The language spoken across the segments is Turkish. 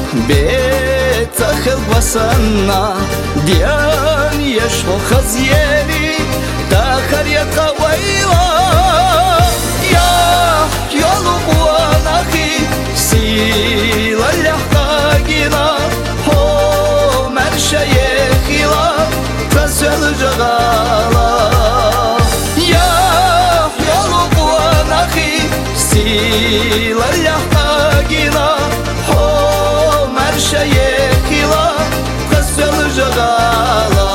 بتخل وسنا ديان يشو خزيالي تاخر يتقويلا يا يولو قواناخي سيلا اللحقاقنا هو مرشا يخيلا تسل جغالا يا يولو قواناخي سيلا اللحقاقنا شيخيلا قسل جغالا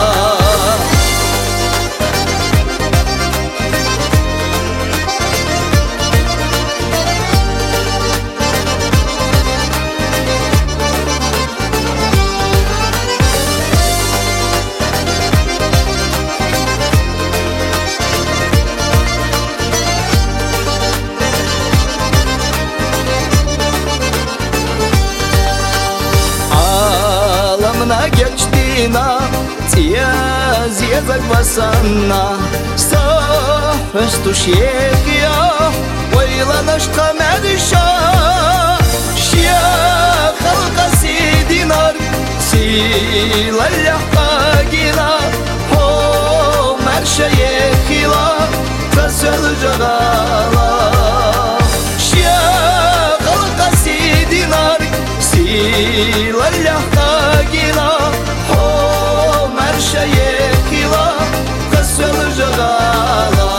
geçtiğine ziyazak basana sahöz tuşyek ya oylanış kamerişa şia halkası dinar silallah bagina ho merşeyekila kasıl jagala şia halkası dinar silallah bagina ho merşeyekila kasıl jagala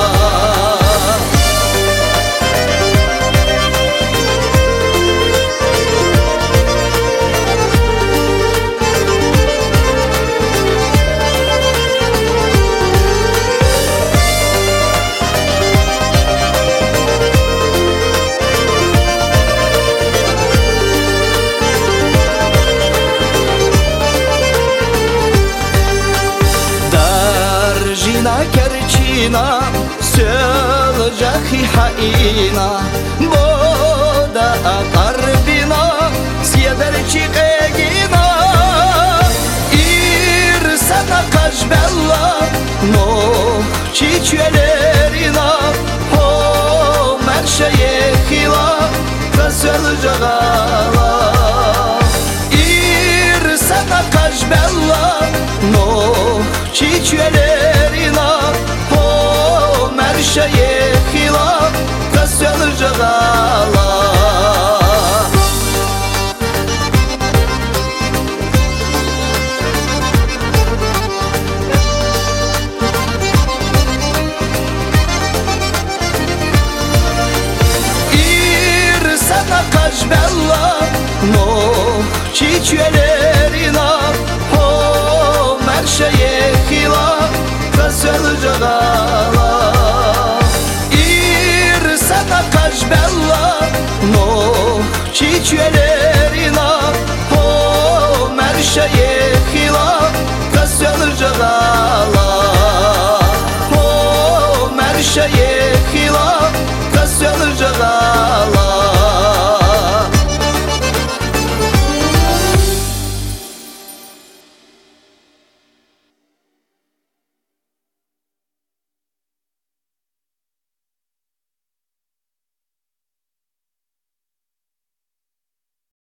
Kerçina sölcahi haina boda akarbina siyederçi egina irsana kaşbella no çiçelerina ho merşeyekila kasıl jagala irsana kaşbella no çiçelerina شيخيلا كسل جغالا İrsana kaşbella no çiçelerina ho merşeyekila كسل جغالا sana kaşbella no çiçelerina ho merşeyekila kasıl jagala ho merşeyekila kasıl jagala